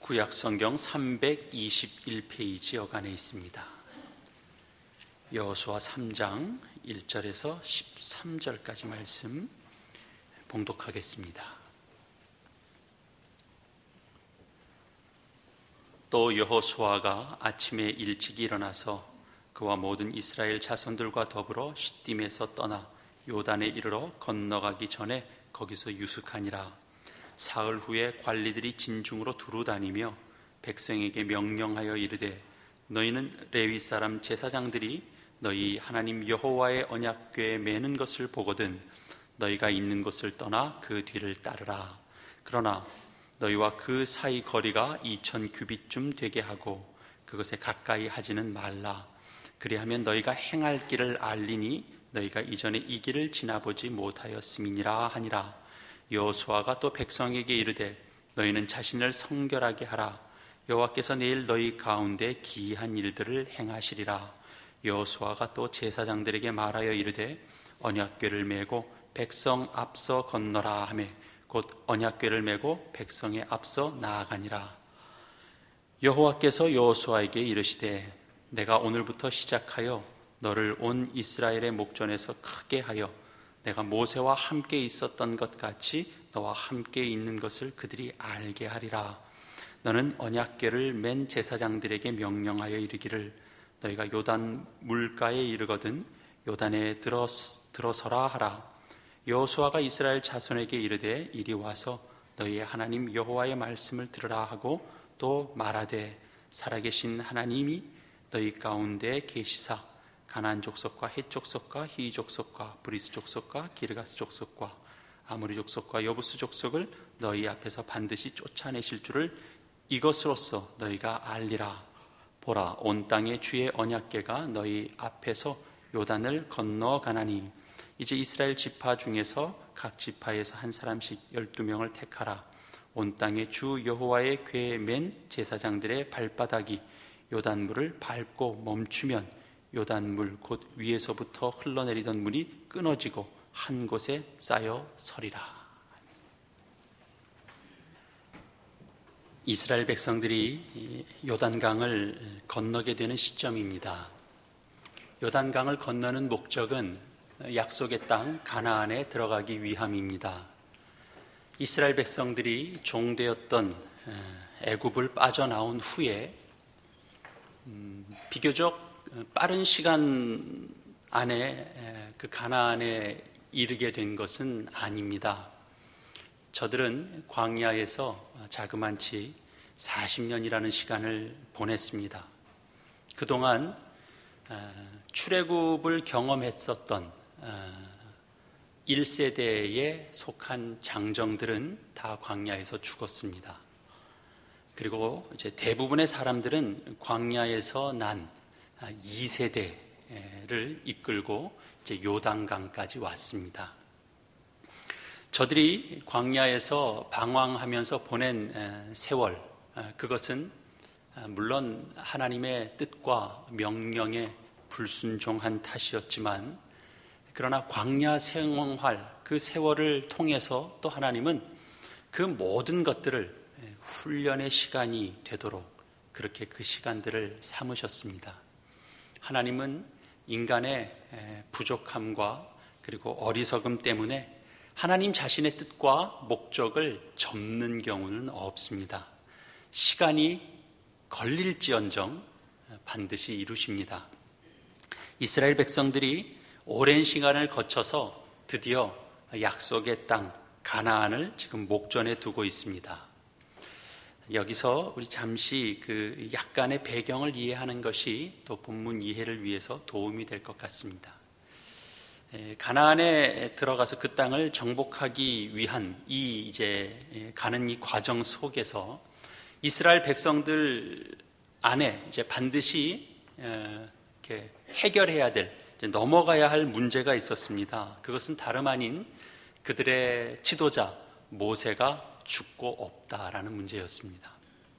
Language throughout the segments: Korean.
구약성경 321페이지 여간에 있습니다. 여호수아 3장 1절에서 13절까지 말씀 봉독하겠습니다. 또 여호수아가 아침에 일찍 일어나서 그와 모든 이스라엘 자손들과 더불어 시딤에서 떠나 요단에 이르러 건너가기 전에 거기서 유숙하니라. 사흘 후에 관리들이 진중으로 두루다니며 백성에게 명령하여 이르되 너희는 레위 사람 제사장들이 너희 하나님 여호와의 언약궤에 매는 것을 보거든 너희가 있는 곳을 떠나 그 뒤를 따르라. 그러나 너희와 그 사이 거리가 2000 규빗쯤 되게 하고 그것에 가까이 하지는 말라. 그리하면 너희가 행할 길을 알리니 너희가 이전에 이 길을 지나보지 못하였음이니라 하니라. 여호수아가 또 백성에게 이르되 너희는 자신을 성결하게 하라. 여호와께서 내일 너희 가운데 기이한 일들을 행하시리라. 여호수아가 또 제사장들에게 말하여 이르되 언약궤를 메고 백성 앞서 건너라 하매 곧 언약궤를 메고 백성의 앞서 나아가니라. 여호와께서 여호수아에게 이르시되 내가 오늘부터 시작하여 너를 온 이스라엘의 목전에서 크게 하여 내가 모세와 함께 있었던 것 같이 너와 함께 있는 것을 그들이 알게 하리라. 너는 언약궤를 맨 제사장들에게 명령하여 이르기를 너희가 요단 물가에 이르거든 요단에 들어서라 하라. 여호수아가 이스라엘 자손에게 이르되 이리 와서 너희의 하나님 여호와의 말씀을 들으라 하고 또 말하되 살아계신 하나님이 너희 가운데 계시사 가나안 족속과 헷 족속과 히 족속과 브리스 족속과 기르가스 족속과 아모리 족속과 여부스 족속을 너희 앞에서 반드시 쫓아내실 줄을 이것으로써 너희가 알리라. 보라, 온 땅의 주의 언약궤가 너희 앞에서 요단을 건너가나니 이제 이스라엘 지파 중에서 각 지파에서 한 사람씩 12명을 택하라. 온 땅의 주 여호와의 궤에 맨 제사장들의 발바닥이 요단물을 밟고 멈추면 요단물 곧 위에서부터 흘러내리던 물이 끊어지고 한 곳에 쌓여 서리라. 이스라엘 백성들이 요단강을 건너게 되는 시점입니다. 요단강을 건너는 목적은 약속의 땅 가나안에 들어가기 위함입니다. 이스라엘 백성들이 종되었던 애굽을 빠져나온 후에 비교적 빠른 시간 안에 그 가나안에 이르게 된 것은 아닙니다. 저들은 광야에서 자그만치 40년이라는 시간을 보냈습니다. 그동안 출애굽을 경험했었던 1세대에 속한 장정들은 다 광야에서 죽었습니다. 그리고 이제 대부분의 사람들은 광야에서 난 2세대를 이끌고 이제 요단강까지 왔습니다. 저들이 광야에서 방황하면서 보낸 세월, 그것은 물론 하나님의 뜻과 명령에 불순종한 탓이었지만 그러나 광야 생활 그 세월을 통해서 또 하나님은 그 모든 것들을 훈련의 시간이 되도록 그렇게 그 시간들을 삼으셨습니다. 하나님은 인간의 부족함과 그리고 어리석음 때문에 하나님 자신의 뜻과 목적을 접는 경우는 없습니다. 시간이 걸릴지언정 반드시 이루십니다. 이스라엘 백성들이 오랜 시간을 거쳐서 드디어 약속의 땅 가나안을 지금 목전에 두고 있습니다. 여기서 우리 잠시 그 약간의 배경을 이해하는 것이 또 본문 이해를 위해서 도움이 될 것 같습니다. 가나안에 들어가서 그 땅을 정복하기 위한 이제 가는 이 과정 속에서 이스라엘 백성들 안에 이제 반드시 이렇게 해결해야 될 넘어가야 할 문제가 있었습니다. 그것은 다름 아닌 그들의 지도자 모세가 죽고 없다라는 문제였습니다.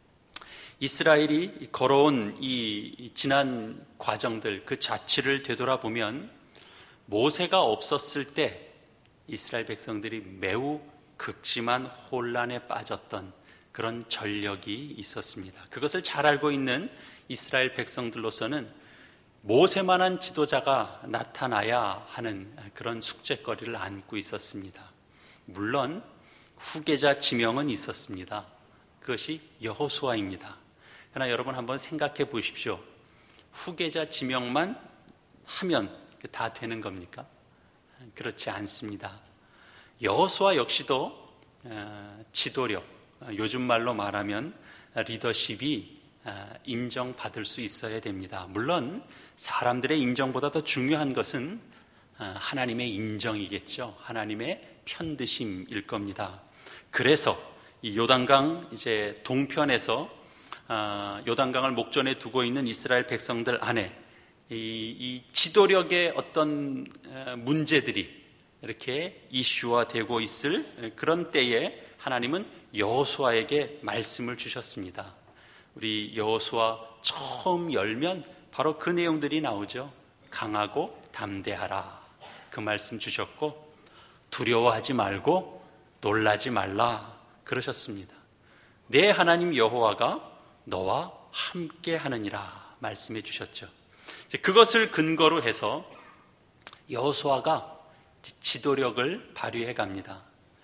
이스라엘이 걸어온 이 지난 과정들 그 자취를 되돌아보면 모세가 없었을 때 이스라엘 백성들이 매우 극심한 혼란에 빠졌던 그런 전력이 있었습니다. 그것을 잘 알고 있는 이스라엘 백성들로서는 모세만한 지도자가 나타나야 하는 그런 숙제거리를 안고 있었습니다. 물론 후계자 지명은 있었습니다. 그것이 여호수아입니다. 그러나 여러분 한번 생각해 보십시오. 후계자 지명만 하면 다 되는 겁니까? 그렇지 않습니다. 여호수아 역시도 지도력, 요즘 말로 말하면 리더십이 인정받을 수 있어야 됩니다. 물론 사람들의 인정보다 더 중요한 것은 하나님의 인정이겠죠. 하나님의 편드심일 겁니다. 그래서 이 요단강 이제 동편에서 요단강을 목전에 두고 있는 이스라엘 백성들 안에 이 지도력의 어떤 문제들이 이렇게 이슈화되고 있을 그런 때에 하나님은 여호수아에게 말씀을 주셨습니다. 우리 여호수아 처음 열면 바로 그 내용들이 나오죠. 강하고 담대하라. 그 말씀 주셨고 두려워하지 말고 놀라지 말라 그러셨습니다. 내 하나님 여호와가 너와 함께 하느니라 말씀해 주셨죠. 그것을 근거로 해서 여호수아가 지도력을 발휘해 갑니다.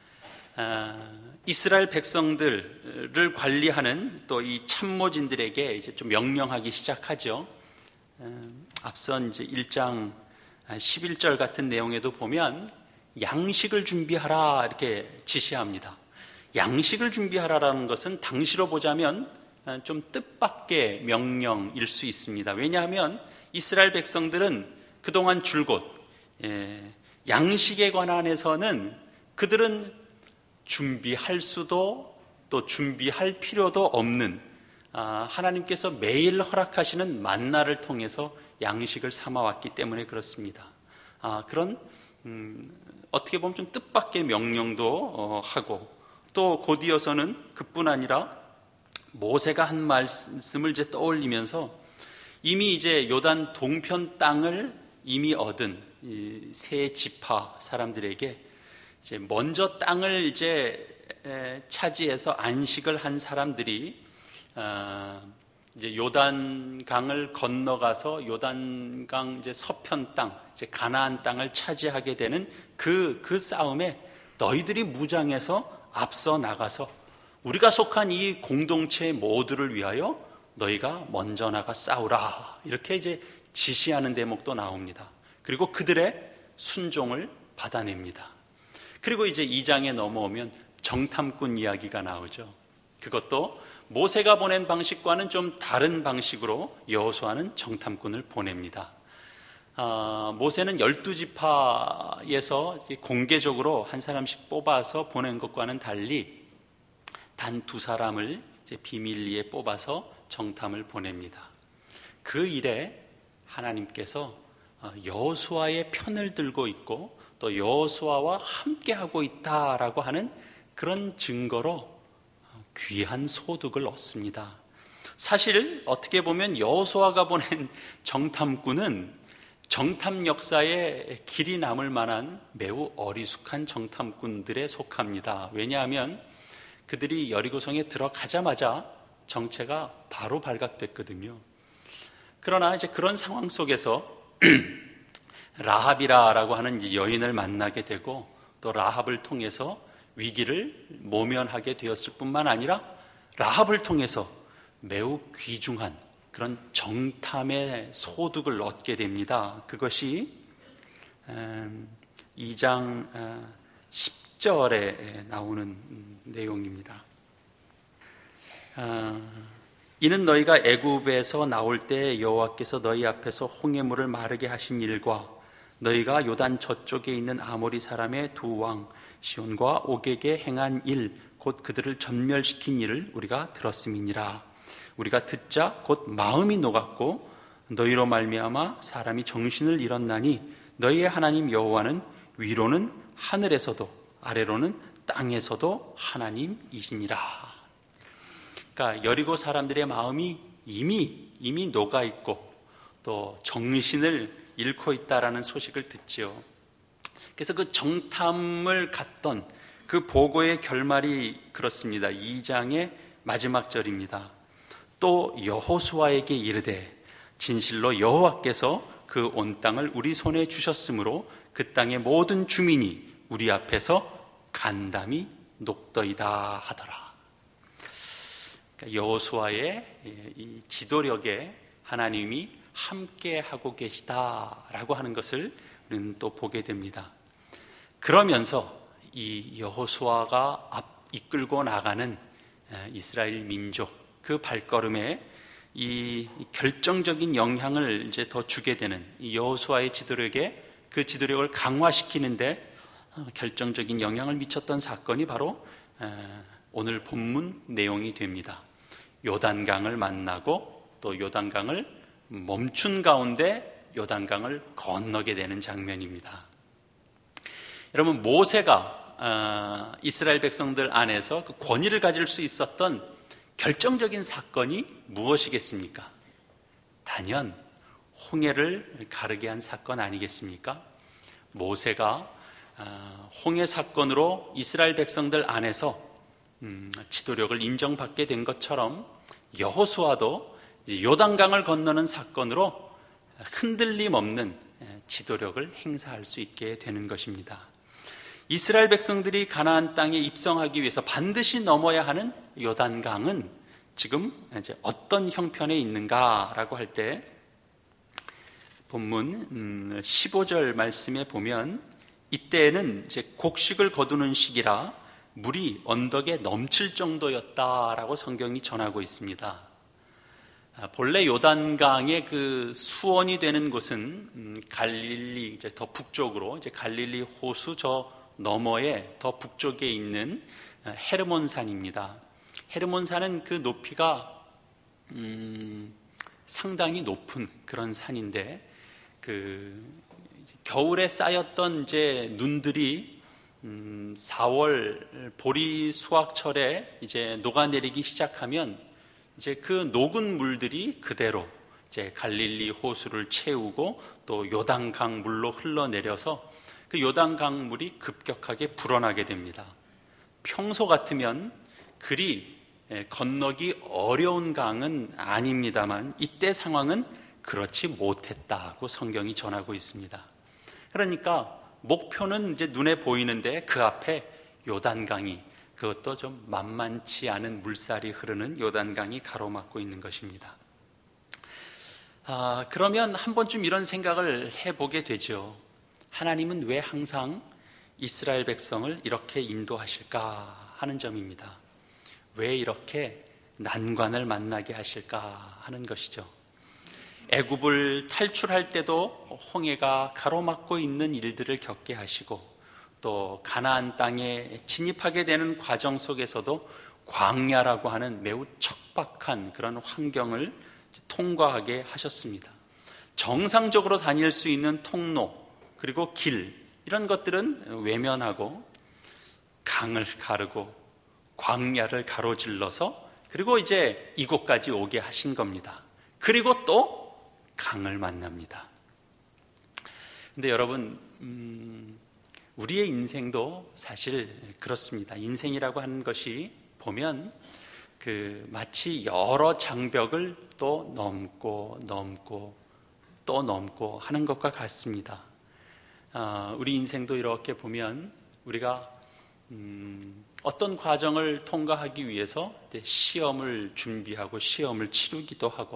이스라엘 백성들을 관리하는 또 이 참모진들에게 이제 좀 명령하기 시작하죠. 앞선 이제 1장 11절 같은 내용에도 보면 양식을 준비하라 이렇게 지시합니다. 양식을 준비하라라는 것은 당시로 보자면 좀 뜻밖의 명령일 수 있습니다. 왜냐하면 이스라엘 백성들은 그동안 줄곧 양식에 관한해서는 그들은 준비할 수도 또 준비할 필요도 없는 하나님께서 매일 허락하시는 만나를 통해서 양식을 삼아왔기 때문에 그렇습니다. 그런 어떻게 보면 좀 뜻밖의 명령도 하고 또 곧이어서는 그뿐 아니라 모세가 한 말씀을 이제 떠올리면서 이미 이제 요단 동편 땅을 이미 얻은 이 세 지파 사람들에게 이제 먼저 땅을 이제 차지해서 안식을 한 사람들이 이제 요단강을 건너가서 요단강 이제 서편 땅, 이제 가나안 땅을 차지하게 되는 그 싸움에 너희들이 무장해서 앞서 나가서 우리가 속한 이 공동체 모두를 위하여 너희가 먼저 나가 싸우라 이렇게 이제 지시하는 대목도 나옵니다. 그리고 그들의 순종을 받아냅니다. 그리고 이제 2장에 넘어오면 정탐꾼 이야기가 나오죠. 그것도 모세가 보낸 방식과는 좀 다른 방식으로 여호수아는 정탐꾼을 보냅니다. 모세는 12지파에서 공개적으로 한 사람씩 뽑아서 보낸 것과는 달리 단 2사람을 이제 비밀리에 뽑아서 정탐을 보냅니다. 그 일에 하나님께서 여호수아의 편을 들고 있고 또 여호수아와 함께하고 있다라고 하는 그런 증거로 귀한 소득을 얻습니다. 사실 어떻게 보면 여호수아가 보낸 정탐꾼은 정탐 역사에 길이 남을 만한 매우 어리숙한 정탐꾼들에 속합니다. 왜냐하면 그들이 여리고성에 들어가자마자 정체가 바로 발각됐거든요. 그러나 이제 그런 상황 속에서 라합이라고 하는 여인을 만나게 되고 또 라합을 통해서 위기를 모면하게 되었을 뿐만 아니라 라합을 통해서 매우 귀중한 그런 정탐의 소득을 얻게 됩니다. 그것이 2장 10절에 나오는 내용입니다. 이는 너희가 애굽에서 나올 때 여호와께서 너희 앞에서 홍해물을 마르게 하신 일과 너희가 요단 저쪽에 있는 아모리 사람의 두 왕 시온과 옥에게 행한 일 곧 그들을 전멸시킨 일을 우리가 들었음이니라. 우리가 듣자 곧 마음이 녹았고 너희로 말미암아 사람이 정신을 잃었나니 너희의 하나님 여호와는 위로는 하늘에서도 아래로는 땅에서도 하나님이시니라. 그러니까 여리고 사람들의 마음이 이미 녹아 있고 또 정신을 잃고 있다라는 소식을 듣죠. 그래서 그 정탐을 갔던 그 보고의 결말이 그렇습니다. 2장의 마지막 절입니다. 또 여호수아에게 이르되 진실로 여호와께서 그 온 땅을 우리 손에 주셨으므로 그 땅의 모든 주민이 우리 앞에서 간담이 녹더이다 하더라. 그러니까 여호수아의 이 지도력에 하나님이 함께 하고 계시다라고 하는 것을 우리는 또 보게 됩니다. 그러면서 이 여호수아가 이끌고 나가는 이스라엘 민족 그 발걸음에 이 결정적인 영향을 이제 더 주게 되는 이 여호수아의 지도력에 그 지도력을 강화시키는데 결정적인 영향을 미쳤던 사건이 바로 오늘 본문 내용이 됩니다. 요단강을 만나고 또 요단강을 멈춘 가운데 요단강을 건너게 되는 장면입니다. 여러분, 모세가 이스라엘 백성들 안에서 그 권위를 가질 수 있었던 결정적인 사건이 무엇이겠습니까? 단연 홍해를 가르게 한 사건 아니겠습니까? 모세가 홍해 사건으로 이스라엘 백성들 안에서 지도력을 인정받게 된 것처럼 여호수아도 요단강을 건너는 사건으로 흔들림 없는 지도력을 행사할 수 있게 되는 것입니다. 이스라엘 백성들이 가나안 땅에 입성하기 위해서 반드시 넘어야 하는 요단강은 지금 이제 어떤 형편에 있는가라고 할 때 본문 15절 말씀에 보면 이때에는 이제 곡식을 거두는 시기라 물이 언덕에 넘칠 정도였다라고 성경이 전하고 있습니다. 본래 요단강의 그 수원이 되는 곳은 갈릴리 이제 더 북쪽으로 이제 갈릴리 호수 저 너머에 더 북쪽에 있는 헤르몬산입니다. 헤르몬산은 그 높이가 상당히 높은 그런 산인데 그 겨울에 쌓였던 이제 눈들이 4월 보리 수확철에 이제 녹아내리기 시작하면 이제 그 녹은 물들이 그대로 이제 갈릴리 호수를 채우고 또 요단강 물로 흘러내려서 그 요단강 물이 급격하게 불어나게 됩니다. 평소 같으면 그리 건너기 어려운 강은 아닙니다만 이때 상황은 그렇지 못했다고 성경이 전하고 있습니다. 그러니까 목표는 이제 눈에 보이는데 그 앞에 요단강이, 그것도 좀 만만치 않은 물살이 흐르는 요단강이 가로막고 있는 것입니다. 그러면 한 번쯤 이런 생각을 해보게 되죠. 하나님은 왜 항상 이스라엘 백성을 이렇게 인도하실까 하는 점입니다. 왜 이렇게 난관을 만나게 하실까 하는 것이죠. 애굽을 탈출할 때도 홍해가 가로막고 있는 일들을 겪게 하시고 또 가나안 땅에 진입하게 되는 과정 속에서도 광야라고 하는 매우 척박한 그런 환경을 통과하게 하셨습니다. 정상적으로 다닐 수 있는 통로 그리고 길 이런 것들은 외면하고 강을 가르고 광야를 가로질러서 그리고 이제 이곳까지 오게 하신 겁니다. 그리고 또 강을 만납니다. 근데 여러분, 우리의 인생도 사실 그렇습니다. 인생이라고 하는 것이 보면 마치 여러 장벽을 또 넘고 또 넘고 하는 것과 같습니다. 우리 인생도 이렇게 보면 우리가 어떤 과정을 통과하기 위해서 시험을 준비하고 시험을 치르기도 하고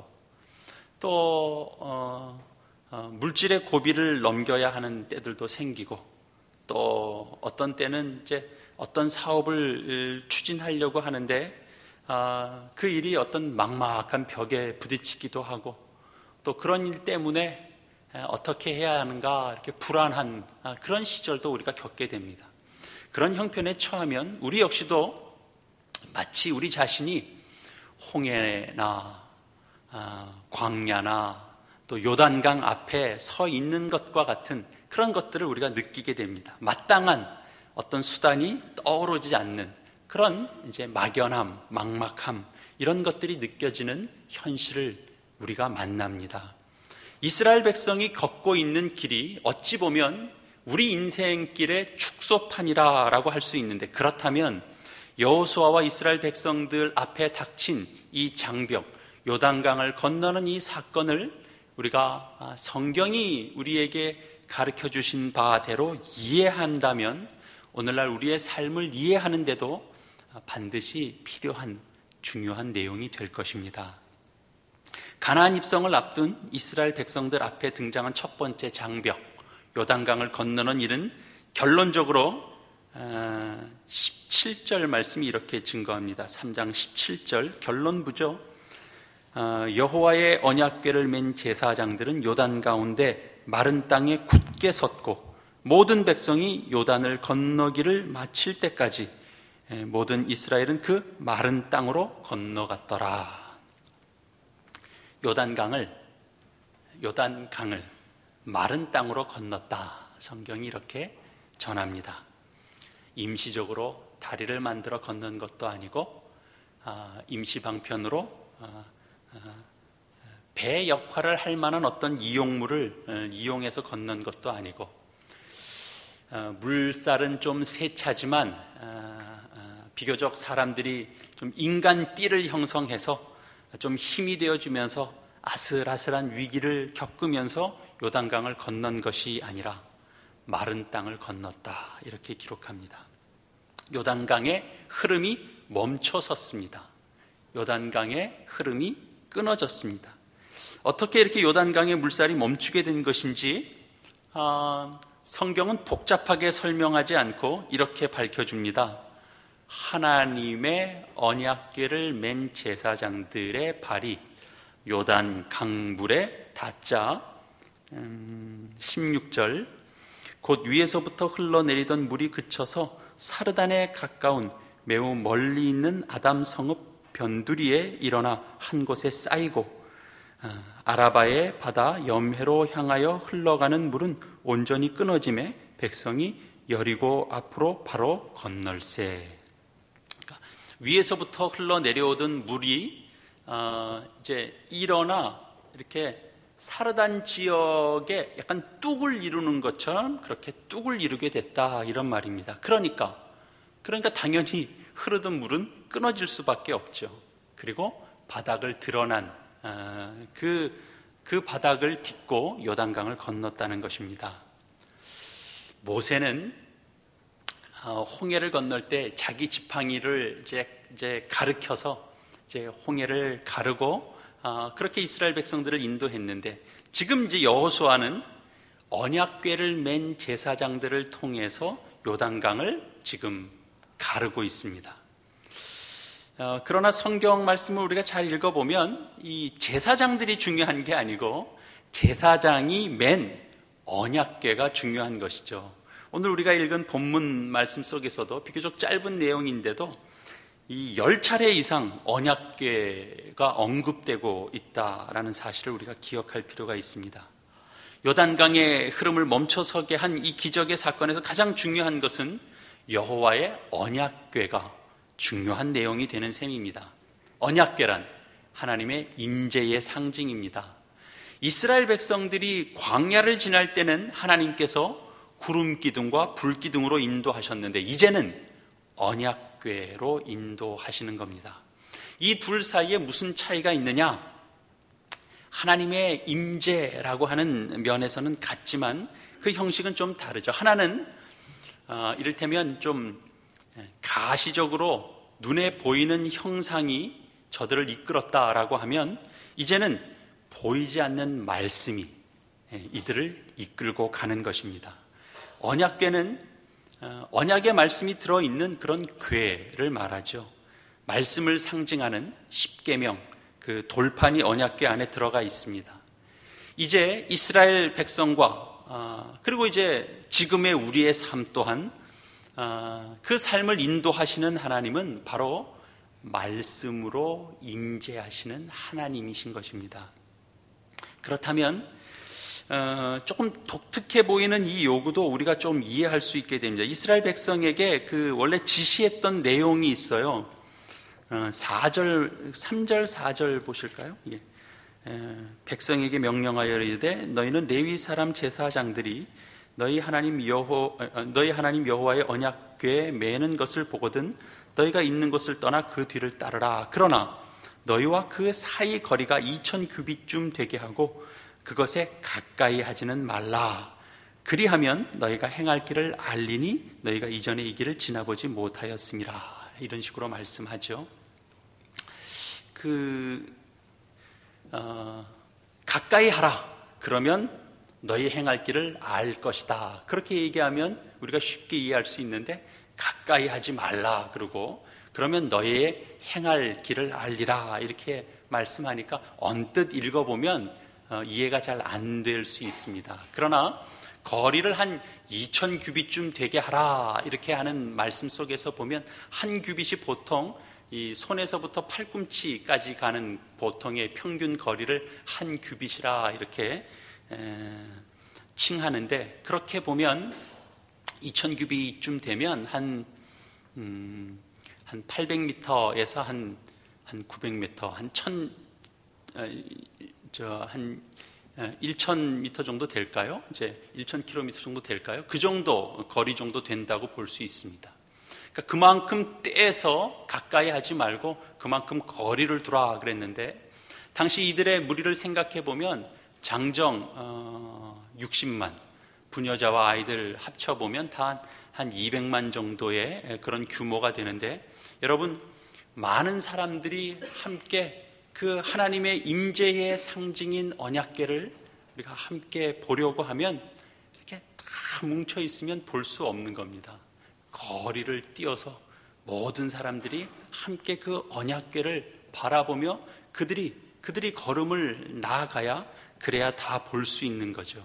또 물질의 고비를 넘겨야 하는 때들도 생기고 또 어떤 때는 이제 어떤 사업을 추진하려고 하는데 그 일이 어떤 막막한 벽에 부딪히기도 하고 또 그런 일 때문에 어떻게 해야 하는가 이렇게 불안한 그런 시절도 우리가 겪게 됩니다. 그런 형편에 처하면 우리 역시도 마치 우리 자신이 홍해나 광야나 또 요단강 앞에 서 있는 것과 같은 그런 것들을 우리가 느끼게 됩니다. 마땅한 어떤 수단이 떠오르지 않는 그런 이제 막연함, 막막함 이런 것들이 느껴지는 현실을 우리가 만납니다. 이스라엘 백성이 걷고 있는 길이 어찌 보면 우리 인생길의 축소판이라고 할 수 있는데 그렇다면 여호수아와 이스라엘 백성들 앞에 닥친 이 장벽, 요단강을 건너는 이 사건을 우리가 성경이 우리에게 가르쳐 주신 바대로 이해한다면 오늘날 우리의 삶을 이해하는데도 반드시 필요한 중요한 내용이 될 것입니다. 가나안 입성을 앞둔 이스라엘 백성들 앞에 등장한 첫 번째 장벽, 요단강을 건너는 일은 결론적으로 17절 말씀이 이렇게 증거합니다. 3장 17절 결론부죠. 여호와의 언약궤를 맨 제사장들은 요단 가운데 마른 땅에 굳게 섰고 모든 백성이 요단을 건너기를 마칠 때까지 모든 이스라엘은 그 마른 땅으로 건너갔더라. 요단강을 마른 땅으로 건넜다. 성경이 이렇게 전합니다. 임시적으로 다리를 만들어 건넌 것도 아니고 임시 방편으로 배 역할을 할 만한 어떤 이용물을 이용해서 건넌 것도 아니고 물살은 좀 세차지만 비교적 사람들이 좀 인간 띠를 형성해서 좀 힘이 되어주면서 아슬아슬한 위기를 겪으면서 요단강을 건넌 것이 아니라 마른 땅을 건넜다. 이렇게 기록합니다. 요단강의 흐름이 멈춰섰습니다. 요단강의 흐름이 끊어졌습니다. 어떻게 이렇게 요단강의 물살이 멈추게 된 것인지 성경은 복잡하게 설명하지 않고 이렇게 밝혀줍니다. 하나님의 언약궤를 맨 제사장들의 발이 요단 강물에 닿자 16절 곧 위에서부터 흘러내리던 물이 그쳐서 사르단에 가까운 매우 멀리 있는 아담 성읍 변두리에 일어나 한 곳에 쌓이고 아라바의 바다 염해로 향하여 흘러가는 물은 온전히 끊어짐에 백성이 여리고 앞으로 바로 건널세. 그러니까 위에서부터 흘러내려오던 물이 이제 일어나 이렇게 사르단 지역에 약간 뚝을 이루는 것처럼 그렇게 뚝을 이루게 됐다, 이런 말입니다. 그러니까 당연히 흐르던 물은 끊어질 수밖에 없죠. 그리고 바닥을 드러난 그 바닥을 딛고 요단강을 건넜다는 것입니다. 모세는 홍해를 건널 때 자기 지팡이를 이제 가르켜서 이제 홍해를 가르고 그렇게 이스라엘 백성들을 인도했는데, 지금 이제 여호수아는 언약궤를 맨 제사장들을 통해서 요단강을 지금 가르고 있습니다. 그러나 성경 말씀을 우리가 잘 읽어보면 이 제사장들이 중요한 게 아니고 제사장이 맨 언약궤가 중요한 것이죠. 오늘 우리가 읽은 본문 말씀 속에서도 비교적 짧은 내용인데도 이 10차례 이상 언약궤가 언급되고 있다라는 사실을 우리가 기억할 필요가 있습니다. 요단강의 흐름을 멈춰서게 한 이 기적의 사건에서 가장 중요한 것은 여호와의 언약궤가 중요한 내용이 되는 셈입니다. 언약궤란 하나님의 임재의 상징입니다. 이스라엘 백성들이 광야를 지날 때는 하나님께서 구름 기둥과 불 기둥으로 인도하셨는데 이제는 언약궤로 인도하시는 겁니다. 이 둘 사이에 무슨 차이가 있느냐? 하나님의 임재라고 하는 면에서는 같지만 그 형식은 좀 다르죠. 하나는 이를테면 좀 가시적으로 눈에 보이는 형상이 저들을 이끌었다라고 하면, 이제는 보이지 않는 말씀이 이들을 이끌고 가는 것입니다. 언약궤는 언약의 말씀이 들어있는 그런 궤를 말하죠. 말씀을 상징하는 십계명, 그 돌판이 언약궤 안에 들어가 있습니다. 이제 이스라엘 백성과 그리고 이제 지금의 우리의 삶 또한 그 삶을 인도하시는 하나님은 바로 말씀으로 임재하시는 하나님이신 것입니다. 그렇다면 조금 독특해 보이는 이 요구도 우리가 좀 이해할 수 있게 됩니다. 이스라엘 백성에게 그 원래 지시했던 내용이 있어요. 3절 4절 보실까요? 예. 백성에게 명령하여 이르되 너희는 레위 사람 제사장들이 너희 하나님 여호와의 언약궤에 매는 것을 보거든 너희가 있는 곳을 떠나 그 뒤를 따르라. 그러나 너희와 그 사이 거리가 2000규빗쯤 되게 하고 그것에 가까이 하지는 말라. 그리하면 너희가 행할 길을 알리니 너희가 이전에 이 길을 지나보지 못하였음이라. 이런 식으로 말씀하죠. 가까이 하라. 그러면 너희 행할 길을 알 것이다. 그렇게 얘기하면 우리가 쉽게 이해할 수 있는데, 가까이 하지 말라 그러고 그러면 너희의 행할 길을 알리라 이렇게 말씀하니까 언뜻 읽어보면 이해가 잘 안 될 수 있습니다. 그러나 거리를 한 2000규빗쯤 되게 하라 이렇게 하는 말씀 속에서 보면 한 규빗이 보통 이 손에서부터 팔꿈치까지 가는 보통의 평균 거리를 한 규빗이라 이렇게 칭하는데, 그렇게 보면 2000규빗쯤 되면 한 800m에서 한 900m, 한 1000m 정도 될까요? 이제 1000km 정도 될까요? 그 정도 거리 정도 된다고 볼 수 있습니다. 그러니까 그만큼 떼서 가까이 하지 말고 그만큼 거리를 두라 그랬는데, 당시 이들의 무리를 생각해 보면 장정 60만, 부녀자와 아이들 합쳐보면 다 한 200만 정도의 그런 규모가 되는데, 여러분, 많은 사람들이 함께 그 하나님의 임재의 상징인 언약궤를 우리가 함께 보려고 하면 이렇게 다 뭉쳐 있으면 볼 수 없는 겁니다. 거리를 띄어서 모든 사람들이 함께 그 언약궤를 바라보며 그들이 걸음을 나아가야, 그래야 다 볼 수 있는 거죠.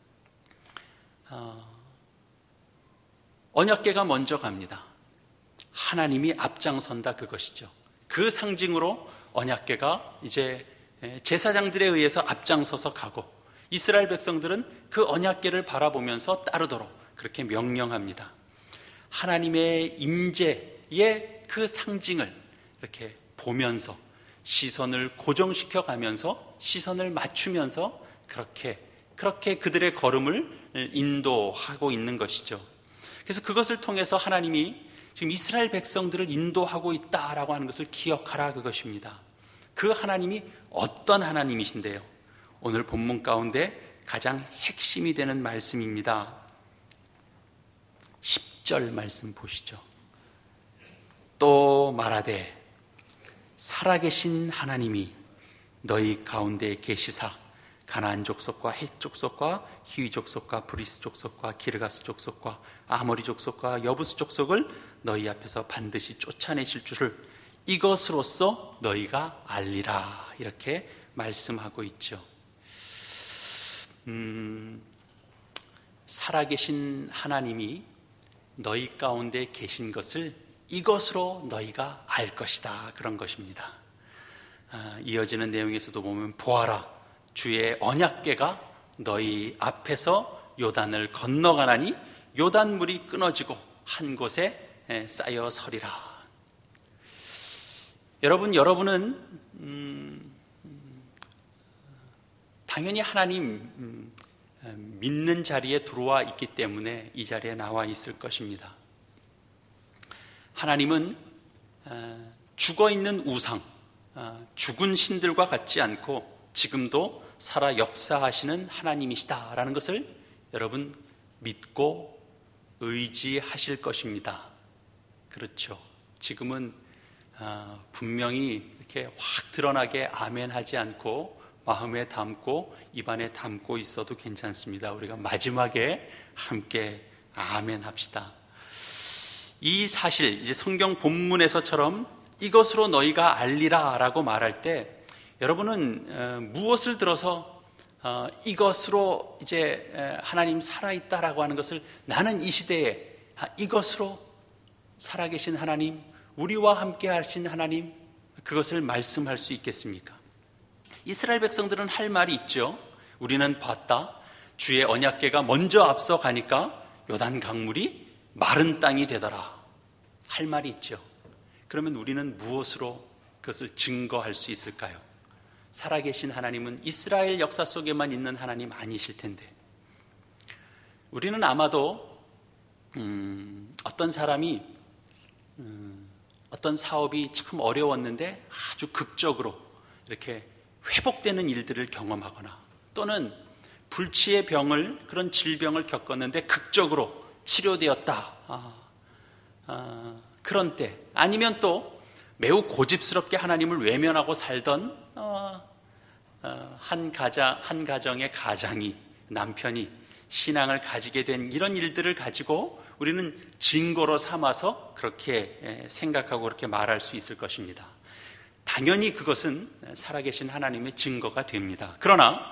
언약궤가 먼저 갑니다. 하나님이 앞장선다, 그것이죠. 그 상징으로 언약궤가 이제 제사장들에 의해서 앞장서서 가고, 이스라엘 백성들은 그 언약궤를 바라보면서 따르도록 그렇게 명령합니다. 하나님의 임재의 그 상징을 이렇게 보면서 시선을 고정시켜 가면서, 시선을 맞추면서 그렇게 그들의 걸음을 인도하고 있는 것이죠. 그래서 그것을 통해서 하나님이 지금 이스라엘 백성들을 인도하고 있다라고 하는 것을 기억하라, 그것입니다. 그 하나님이 어떤 하나님이신데요? 오늘 본문 가운데 가장 핵심이 되는 말씀입니다. 10절 말씀 보시죠. 또 말하되 살아계신 하나님이 너희 가운데 계시사 가나안 족속과 헷 족속과 히위 족속과 브리스 족속과 기르가스 족속과 아모리 족속과 여부스 족속을 너희 앞에서 반드시 쫓아내실 줄을 이것으로써 너희가 알리라, 이렇게 말씀하고 있죠. 살아계신 하나님이 너희 가운데 계신 것을 이것으로 너희가 알 것이다, 그런 것입니다. 이어지는 내용에서도 보면 보아라, 주의 언약궤가 너희 앞에서 요단을 건너가나니 요단물이 끊어지고 한 곳에 쌓여 서리라. 여러분은 당연히 하나님 믿는 자리에 들어와 있기 때문에 이 자리에 나와 있을 것입니다. 하나님은 죽어있는 우상, 죽은 신들과 같지 않고 지금도 살아 역사하시는 하나님이시다라는 것을 여러분 믿고 의지하실 것입니다. 그렇죠. 지금은 분명히 이렇게 확 드러나게 아멘하지 않고 마음에 담고 입안에 담고 있어도 괜찮습니다. 우리가 마지막에 함께 아멘합시다. 이 사실, 이제 성경 본문에서처럼 이것으로 너희가 알리라 라고 말할 때, 여러분은 무엇을 들어서 이것으로 이제 하나님 살아있다라고 하는 것을, 나는 이 시대에 이것으로 살아계신 하나님, 우리와 함께 하신 하나님, 그것을 말씀할 수 있겠습니까? 이스라엘 백성들은 할 말이 있죠. 우리는 봤다. 주의 언약궤가 먼저 앞서 가니까 요단 강물이 마른 땅이 되더라. 할 말이 있죠. 그러면 우리는 무엇으로 그것을 증거할 수 있을까요? 살아계신 하나님은 이스라엘 역사 속에만 있는 하나님 아니실 텐데, 우리는 아마도 어떤 사람이 어떤 사업이 참 어려웠는데 아주 극적으로 이렇게 회복되는 일들을 경험하거나, 또는 불치의 병을, 그런 질병을 겪었는데 극적으로 치료되었다. 그런 때, 아니면 또 매우 고집스럽게 하나님을 외면하고 살던 한 가정의 가장이, 남편이 신앙을 가지게 된 이런 일들을 가지고 우리는 증거로 삼아서 그렇게 생각하고 그렇게 말할 수 있을 것입니다. 당연히 그것은 살아계신 하나님의 증거가 됩니다. 그러나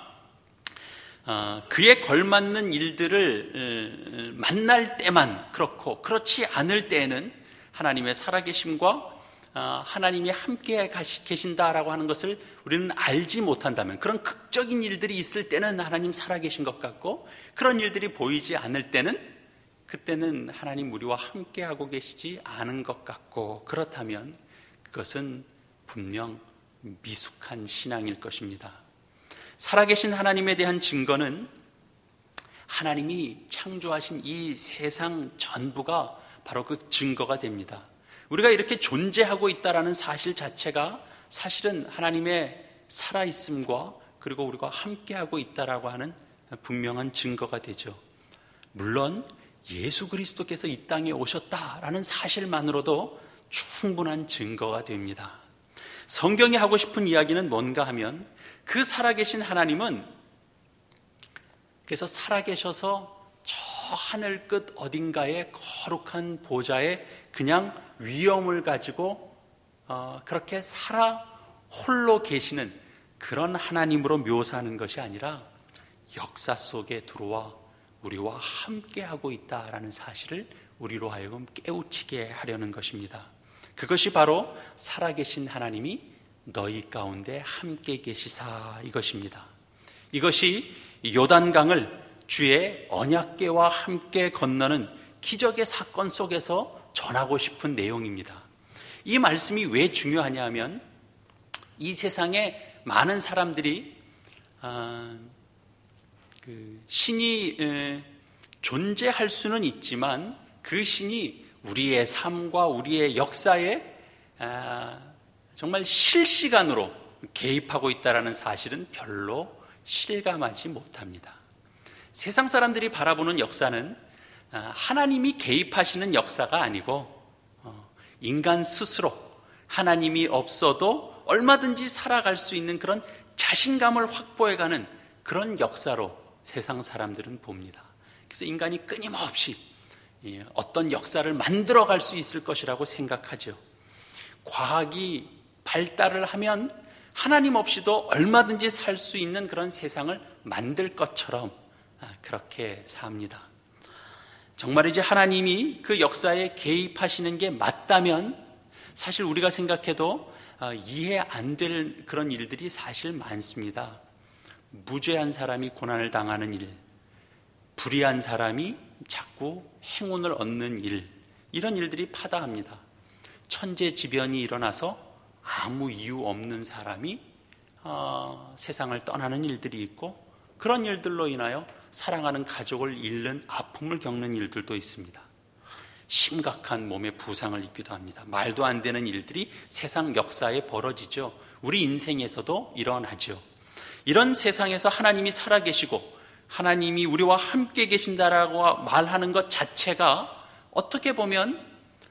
그에 걸맞는 일들을 만날 때만 그렇고, 그렇지 않을 때에는 하나님의 살아계심과 하나님이 함께 계신다라고 하는 것을 우리는 알지 못한다면, 그런 극적인 일들이 있을 때는 하나님 살아계신 것 같고, 그런 일들이 보이지 않을 때는, 그때는 하나님 우리와 함께하고 계시지 않은 것 같고, 그렇다면 그것은 분명 미숙한 신앙일 것입니다. 살아계신 하나님에 대한 증거는 하나님이 창조하신 이 세상 전부가 바로 그 증거가 됩니다. 우리가 이렇게 존재하고 있다는 사실 자체가 사실은 하나님의 살아있음과, 그리고 우리가 함께하고 있다라고 하는 분명한 증거가 되죠. 물론 예수 그리스도께서 이 땅에 오셨다라는 사실만으로도 충분한 증거가 됩니다. 성경이 하고 싶은 이야기는 뭔가 하면, 그 살아계신 하나님은 그래서 살아계셔서 저 하늘 끝 어딘가에 거룩한 보좌에 그냥 위엄을 가지고 그렇게 살아 홀로 계시는 그런 하나님으로 묘사하는 것이 아니라, 역사 속에 들어와 우리와 함께하고 있다라는 사실을 우리로 하여금 깨우치게 하려는 것입니다. 그것이 바로 살아계신 하나님이 너희 가운데 함께 계시사, 이것입니다. 이것이 요단강을 주의 언약궤와 함께 건너는 기적의 사건 속에서 전하고 싶은 내용입니다. 이 말씀이 왜 중요하냐 하면, 이 세상에 많은 사람들이 신이 존재할 수는 있지만 그 신이 우리의 삶과 우리의 역사에 정말 실시간으로 개입하고 있다는 사실은 별로 실감하지 못합니다. 세상 사람들이 바라보는 역사는 하나님이 개입하시는 역사가 아니고, 인간 스스로 하나님이 없어도 얼마든지 살아갈 수 있는 그런 자신감을 확보해가는 그런 역사로 세상 사람들은 봅니다. 그래서 인간이 끊임없이 어떤 역사를 만들어갈 수 있을 것이라고 생각하죠. 과학이 발달을 하면 하나님 없이도 얼마든지 살 수 있는 그런 세상을 만들 것처럼 그렇게 삽니다. 정말이지 하나님이 그 역사에 개입하시는 게 맞다면 사실 우리가 생각해도 이해 안 될 그런 일들이 사실 많습니다. 무죄한 사람이 고난을 당하는 일, 불의한 사람이 자꾸 행운을 얻는 일, 이런 일들이 파다합니다. 천재지변이 일어나서 아무 이유 없는 사람이 세상을 떠나는 일들이 있고, 그런 일들로 인하여 사랑하는 가족을 잃는 아픔을 겪는 일들도 있습니다. 심각한 몸의 부상을 입기도 합니다. 말도 안 되는 일들이 세상 역사에 벌어지죠. 우리 인생에서도 일어나죠. 이런 세상에서 하나님이 살아계시고 하나님이 우리와 함께 계신다라고 말하는 것 자체가 어떻게 보면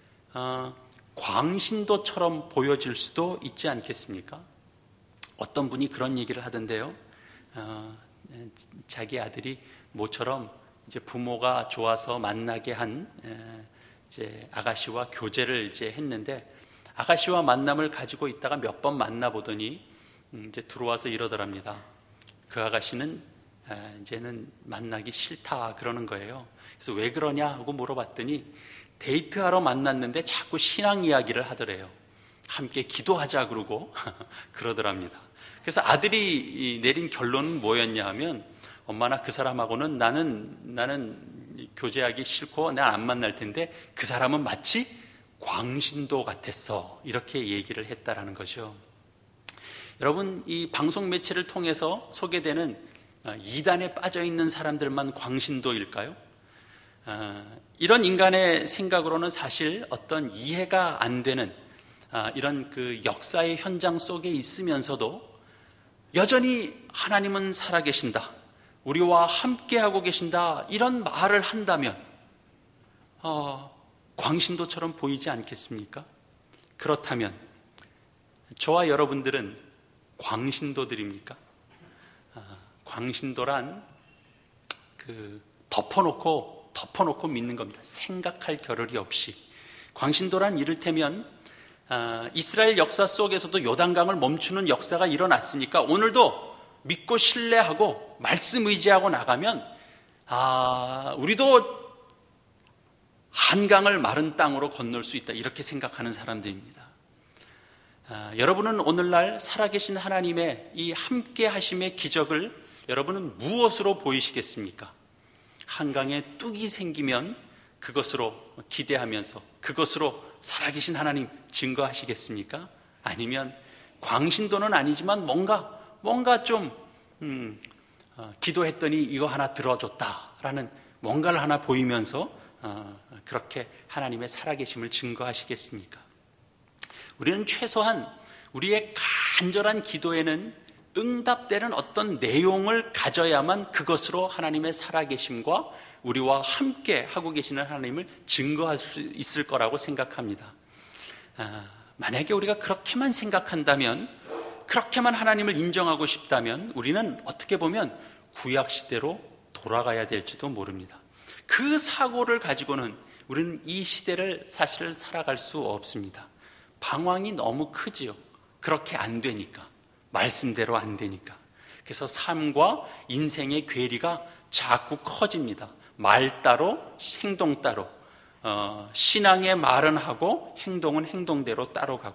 광신도처럼 보여질 수도 있지 않겠습니까? 어떤 분이 그런 얘기를 하던데요. 자기 아들이 모처럼 이제 부모가 좋아서 만나게 한 이제 아가씨와 교제를 이제 했는데, 아가씨와 만남을 가지고 있다가 몇 번 만나보더니 이제 들어와서 이러더랍니다. 그 아가씨는 이제는 만나기 싫다 그러는 거예요. 그래서 왜 그러냐 하고 물어봤더니 데이트하러 만났는데 자꾸 신앙 이야기를 하더래요. 함께 기도하자 그러고 그러더랍니다. 그래서 아들이 내린 결론은 뭐였냐 하면, 엄마 나 그 사람하고는 나는 교제하기 싫고 난 안 만날 텐데 그 사람은 마치 광신도 같았어, 이렇게 얘기를 했다라는 거죠. 여러분, 이 방송 매체를 통해서 소개되는 이단에 빠져있는 사람들만 광신도일까요? 이런 인간의 생각으로는 사실 어떤 이해가 안 되는 이런 그 역사의 현장 속에 있으면서도 여전히 하나님은 살아계신다, 우리와 함께하고 계신다, 이런 말을 한다면 광신도처럼 보이지 않겠습니까? 그렇다면 저와 여러분들은 광신도들입니까? 광신도란 덮어놓고 믿는 겁니다. 생각할 겨를이 없이. 광신도란 이를테면 이스라엘 역사 속에서도 요단강을 멈추는 역사가 일어났으니까 오늘도 믿고 신뢰하고 말씀 의지하고 나가면 우리도 한강을 마른 땅으로 건널 수 있다, 이렇게 생각하는 사람들입니다. 여러분은 오늘날 살아계신 하나님의 이 함께 하심의 기적을 여러분은 무엇으로 보이시겠습니까? 한강에 뚝이 생기면 그것으로 기대하면서 그것으로 살아계신 하나님 증거하시겠습니까? 아니면 광신도는 아니지만 뭔가 좀 기도했더니 이거 하나 들어줬다라는 뭔가를 하나 보이면서 그렇게 하나님의 살아계심을 증거하시겠습니까? 우리는 최소한 우리의 간절한 기도에는 응답되는 어떤 내용을 가져야만 그것으로 하나님의 살아계심과 우리와 함께 하고 계시는 하나님을 증거할 수 있을 거라고 생각합니다. 만약에 우리가 그렇게만 생각한다면, 그렇게만 하나님을 인정하고 싶다면 우리는 어떻게 보면 구약시대로 돌아가야 될지도 모릅니다. 그 사고를 가지고는 우리는 이 시대를 사실 살아갈 수 없습니다. 방황이 너무 크지요. 그렇게 안 되니까, 말씀대로 안 되니까. 그래서 삶과 인생의 괴리가 자꾸 커집니다. 말 따로 행동 따로, 신앙의 말은 하고 행동은 행동대로 따로 가고,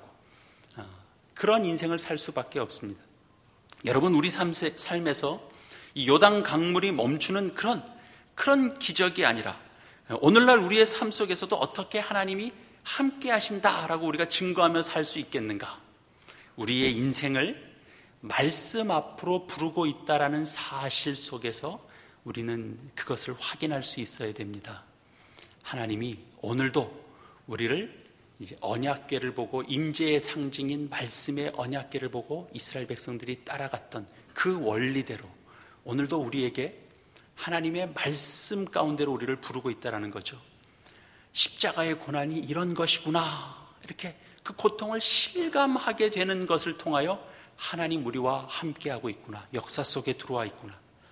그런 인생을 살 수밖에 없습니다. 여러분, 우리 삶에서 이 요단 강물이 멈추는 그런 기적이 아니라 오늘날 우리의 삶 속에서도 어떻게 하나님이 함께 하신다라고 우리가 증거하며 살 수 있겠는가? 우리의 인생을 말씀 앞으로 부르고 있다라는 사실 속에서 우리는 그것을 확인할 수 있어야 됩니다. 하나님이 오늘도 우리를 이제 언약궤를 보고, 임재의 상징인 말씀의 언약궤를 보고 이스라엘 백성들이 따라갔던 그 원리대로 오늘도 우리에게 하나님의 말씀 가운데로 우리를 부르고 있다는 거죠. 십자가의 고난이 이런 것이구나, 이렇게 그 고통을 실감하게 되는 것을 통하여 하나님 우리와 함께하고 있구나, 역사 속에 들어와 있구나,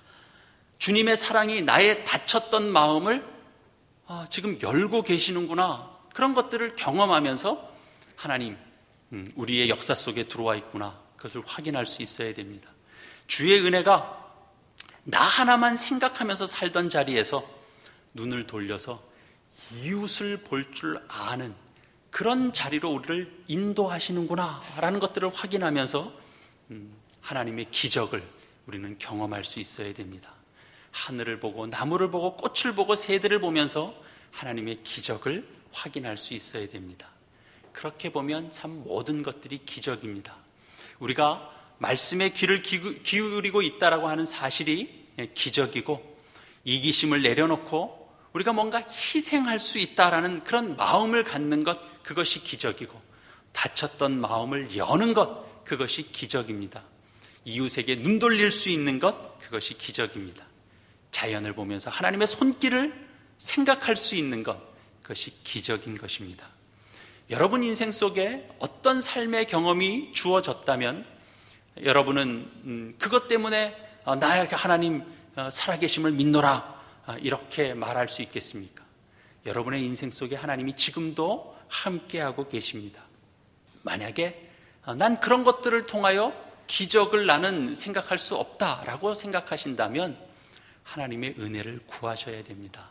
주님의 사랑이 나의 닫혔던 마음을 지금 열고 계시는구나, 그런 것들을 경험하면서 하나님 우리의 역사 속에 들어와 있구나, 그것을 확인할 수 있어야 됩니다. 주의 은혜가 나 하나만 생각하면서 살던 자리에서 눈을 돌려서 이웃을 볼 줄 아는 그런 자리로 우리를 인도하시는구나 라는 것들을 확인하면서 하나님의 기적을 우리는 경험할 수 있어야 됩니다. 하늘을 보고 나무를 보고 꽃을 보고 새들을 보면서 하나님의 기적을 확인할 수 있어야 됩니다. 그렇게 보면 참 모든 것들이 기적입니다. 우리가 말씀에 귀를 기울이고 있다라고 하는 사실이 기적이고, 이기심을 내려놓고 우리가 뭔가 희생할 수 있다라는 그런 마음을 갖는 것, 그것이 기적이고, 닫혔던 마음을 여는 것, 그것이 기적입니다. 이웃에게 눈 돌릴 수 있는 것, 그것이 기적입니다. 자연을 보면서 하나님의 손길을 생각할 수 있는 것, 그것이 기적인 것입니다. 여러분 인생 속에 어떤 삶의 경험이 주어졌다면 여러분은 그것 때문에 나의 하나님 살아계심을 믿노라 이렇게 말할 수 있겠습니까? 여러분의 인생 속에 하나님이 지금도 함께하고 계십니다. 만약에 난 그런 것들을 통하여 기적을 나는 생각할 수 없다라고 생각하신다면 하나님의 은혜를 구하셔야 됩니다.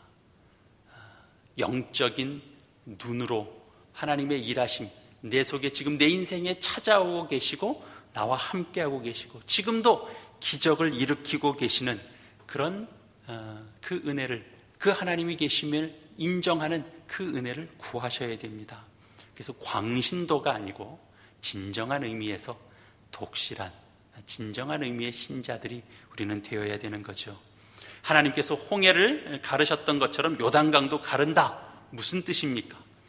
영적인 눈으로 하나님의 일하심, 내 속에 지금 내 인생에 찾아오고 계시고 나와 함께하고 계시고 지금도 기적을 일으키고 계시는 그런 그 은혜를, 그 하나님이 계심을 인정하는 그 은혜를 구하셔야 됩니다. 그래서 광신도가 아니고 진정한 의미에서 독실한, 진정한 의미의 신자들이 우리는 되어야 되는 거죠. 하나님께서 홍해를 가르셨던 것처럼 요단강도 가른다. 무슨 뜻입니까?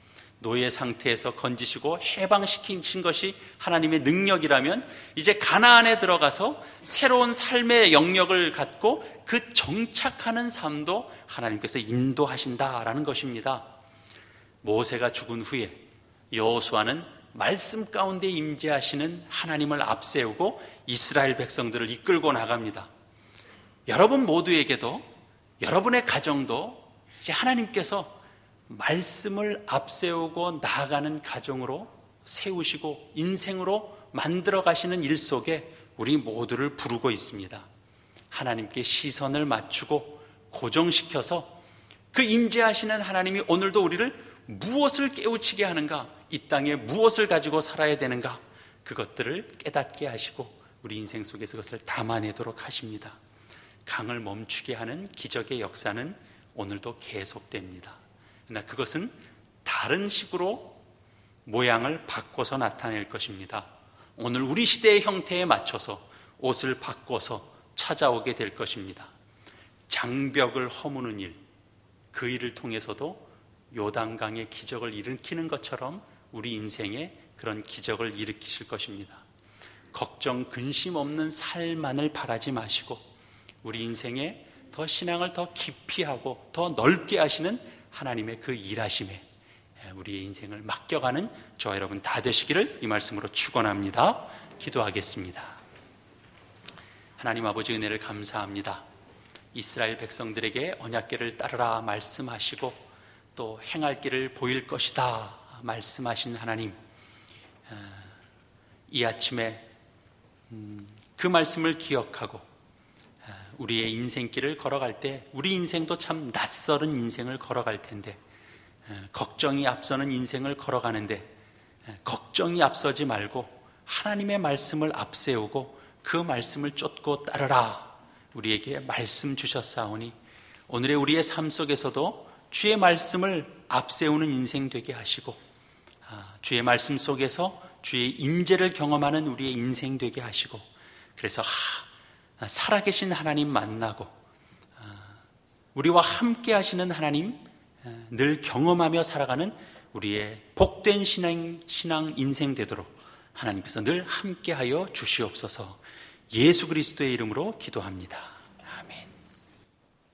노예 상태에서 건지시고 해방시키신 것이 하나님의 능력이라면 이제 가나안에 들어가서 새로운 삶의 영역을 갖고 그 정착하는 삶도 하나님께서 인도하신다라는 것입니다. 모세가 죽은 후에 여호수아는 말씀 가운데 임재하시는 하나님을 앞세우고 이스라엘 백성들을 이끌고 나갑니다. 여러분 모두에게도, 여러분의 가정도 이제 하나님께서 말씀을 앞세우고 나아가는 가정으로 세우시고 인생으로 만들어 가시는 일 속에 우리 모두를 부르고 있습니다. 하나님께 시선을 맞추고 고정시켜서 그 임재하시는 하나님이 오늘도 우리를 무엇을 깨우치게 하는가, 이 땅에 무엇을 가지고 살아야 되는가, 그것들을 깨닫게 하시고 우리 인생 속에서 그것을 담아내도록 하십니다. 강을 멈추게 하는 기적의 역사는 오늘도 계속됩니다. 그러나 그것은 다른 식으로 모양을 바꿔서 나타낼 것입니다. 오늘 우리 시대의 형태에 맞춰서 옷을 바꿔서 찾아오게 될 것입니다. 장벽을 허무는 일, 그 일을 통해서도 요단강의 기적을 일으키는 것처럼 우리 인생에 그런 기적을 일으키실 것입니다. 걱정, 근심 없는 삶만을 바라지 마시고 우리 인생에 더 신앙을 더 깊이 하고 더 넓게 하시는 하나님의 그 일하심에 우리의 인생을 맡겨가는 저와 여러분 다 되시기를 이 말씀으로 축원합니다. 기도하겠습니다. 하나님 아버지, 은혜를 감사합니다. 이스라엘 백성들에게 언약궤를 따르라 말씀하시고 또 행할 길을 보일 것이다 말씀하신 하나님, 이 아침에 그 말씀을 기억하고 우리의 인생길을 걸어갈 때 우리 인생도 참 낯설은 인생을 걸어갈 텐데, 걱정이 앞서는 인생을 걸어가는데 걱정이 앞서지 말고 하나님의 말씀을 앞세우고 그 말씀을 쫓고 따르라 우리에게 말씀 주셨사오니 오늘의 우리의 삶 속에서도 주의 말씀을 앞세우는 인생 되게 하시고 주의 말씀 속에서 주의 임재를 경험하는 우리의 인생 되게 하시고, 그래서 살아계신 하나님 만나고 우리와 함께 하시는 하나님 늘 경험하며 살아가는 우리의 복된 신앙 인생 되도록 하나님께서 늘 함께하여 주시옵소서. 예수 그리스도의 이름으로 기도합니다.